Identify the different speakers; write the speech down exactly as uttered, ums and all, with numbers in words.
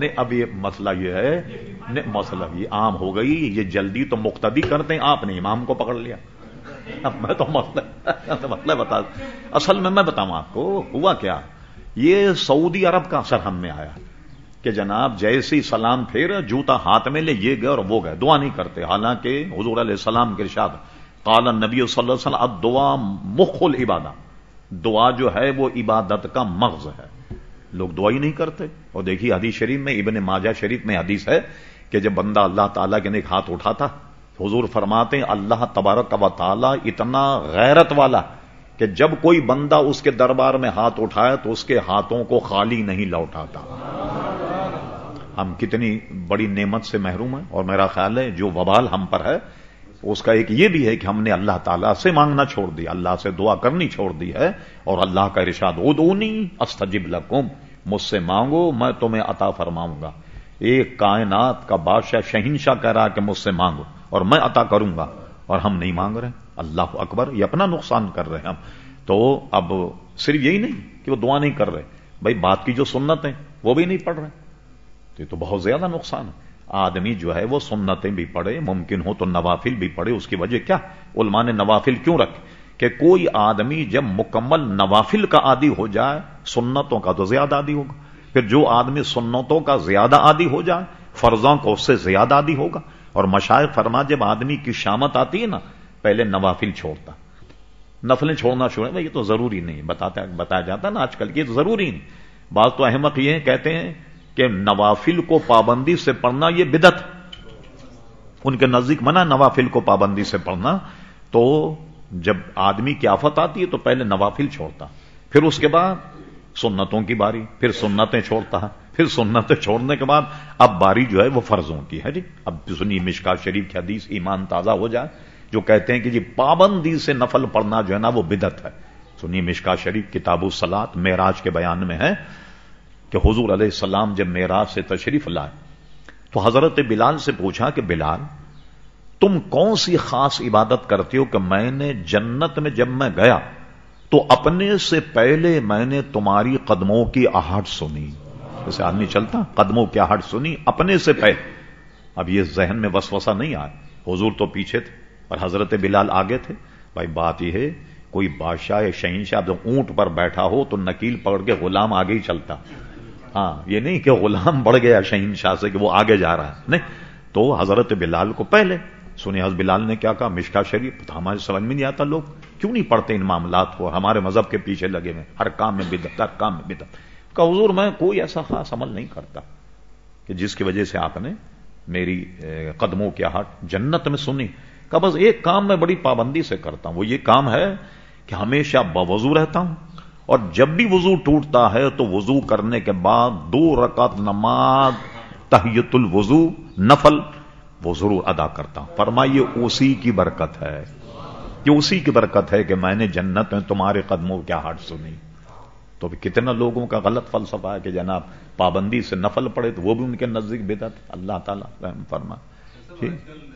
Speaker 1: نہیں اب یہ مسئلہ یہ ہے، نہیں مسئلہ یہ عام ہو گئی، یہ جلدی تو مقتدی کرتے ہیں، آپ نے امام کو پکڑ لیا. اب میں تو مسئلہ مسئلہ بتا اصل میں میں بتاؤں آپ کو ہوا کیا. یہ سعودی عرب کا اثر ہم میں آیا کہ جناب جیسی سلام پھر جوتا ہاتھ میں لے یہ گئے اور وہ گئے، دعا نہیں کرتے. حالانکہ حضور علیہ السلام کے ارشاد قال النبی صلی اللہ علیہ وسلم الدعاء مخ العبادہ، دعا جو ہے وہ عبادت کا مغز ہے. لوگ دعا ہی نہیں کرتے. اور دیکھیے حدیث شریف میں ابن ماجہ شریف میں حدیث ہے کہ جب بندہ اللہ تعالیٰ کے نیک ہاتھ اٹھاتا، حضور فرماتے ہیں اللہ تبارک و تعالیٰ اتنا غیرت والا کہ جب کوئی بندہ اس کے دربار میں ہاتھ اٹھائے تو اس کے ہاتھوں کو خالی نہیں لوٹاتا. ہم کتنی بڑی نعمت سے محروم ہیں. اور میرا خیال ہے جو وبال ہم پر ہے اس کا ایک یہ بھی ہے کہ ہم نے اللہ تعالیٰ سے مانگنا چھوڑ دیا، اللہ سے دعا کرنی چھوڑ دی ہے. اور اللہ کا ارشاد ادعونی استجب لکم، مجھ سے مانگو میں تمہیں عطا فرماؤں گا. ایک کائنات کا بادشاہ شہنشاہ کہہ رہا کہ مجھ سے مانگو اور میں عطا کروں گا، اور ہم نہیں مانگ رہے. اللہ اکبر، یہ اپنا نقصان کر رہے ہیں ہم. تو اب صرف یہی نہیں کہ وہ دعا نہیں کر رہے، بھائی بات کی جو سنت ہیں وہ بھی نہیں پڑھ رہے، تو یہ تو بہت زیادہ نقصان ہے. آدمی جو ہے وہ سنتیں بھی پڑھے، ممکن ہو تو نوافل بھی پڑھے. اس کی وجہ کیا؟ علماء نے نوافل کیوں رکھے کہ کوئی آدمی جب مکمل نوافل کا عادی ہو جائے سنتوں کا تو زیادہ عادی ہوگا. پھر جو آدمی سنتوں کا زیادہ عادی ہو جائے فرضوں کو اس سے زیادہ عادی ہوگا. اور مشائخ فرما جب آدمی کی شامت آتی ہے نا پہلے نوافل چھوڑتا، نفلیں چھوڑنا چھوڑے بھائی یہ تو ضروری نہیں، بتاتا بتایا جاتا نا آج کل کی، یہ تو ضروری نہیں. بعض تو احمق یہ کہتے ہیں کہ نوافل کو پابندی سے پڑھنا یہ بدعت، ان کے نزدیک منع نوافل کو پابندی سے پڑھنا. تو جب آدمی کی آفت آتی ہے تو پہلے نوافل چھوڑتا، پھر اس کے بعد سنتوں کی باری، پھر سنتیں چھوڑتا ہے، پھر سنتیں چھوڑنے کے بعد اب باری جو ہے وہ فرضوں کی ہے. جی اب سنی مشکات شریف کی حدیث ایمان تازہ ہو جائے جو کہتے ہیں کہ جی پابندی سے نفل پڑھنا جو ہے نا وہ بدعت ہے. سنی مشکات شریف کتاب الصلاۃ معراج کے بیان میں ہے کہ حضور علیہ السلام جب معراج سے تشریف لائے تو حضرت بلال سے پوچھا کہ بلال تم کون سی خاص عبادت کرتے ہو کہ میں نے جنت میں جب میں گیا تو اپنے سے پہلے میں نے تمہاری قدموں کی آہٹ سنی. جیسے آدمی چلتا قدموں کی آہٹ سنی اپنے سے پہلے. اب یہ ذہن میں وسوسہ نہیں آیا، حضور تو پیچھے تھے اور حضرت بلال آگے تھے. بھائی بات یہ ہے کوئی بادشاہ شہنشاہ جو اونٹ پر بیٹھا ہو تو نکیل پکڑ کے غلام آگے ہی چلتا. ہاں یہ نہیں کہ غلام بڑھ گیا شہنشاہ سے کہ وہ آگے جا رہا ہے، نہیں. تو حضرت بلال کو پہلے سنی. حضرت بلال نے کیا کہا مشکات شریف ہمارے سمجھ میں نہیں آتا، لوگ کیوں نہیں پڑھتے ان معاملات کو، ہمارے مذہب کے پیچھے لگے ہوئے ہر کام میں بدعت، ہر کام میں بدعت. کہ حضور میں کوئی ایسا خاص عمل نہیں کرتا کہ جس کی وجہ سے آپ نے میری قدموں کی آہٹ جنت میں سنی. کہ بس ایک کام میں بڑی پابندی سے کرتا ہوں، وہ یہ کام ہے کہ ہمیشہ باوضو رہتا ہوں اور جب بھی وضو ٹوٹتا ہے تو وضو کرنے کے بعد دو رکعت نماز تحیۃ الوضو نفل وہ ضرور ادا کرتا ہوں. فرمائیے اسی کی برکت ہے، یہ اسی کی برکت ہے کہ میں نے جنت میں تمہارے قدموں کی آہٹ سنی. تو کتنا لوگوں کا غلط فلسفہ ہے کہ جناب پابندی سے نفل پڑے تو وہ بھی ان کے نزدیک بدعت. اللہ تعالیٰ رحم فرما. ٹھیک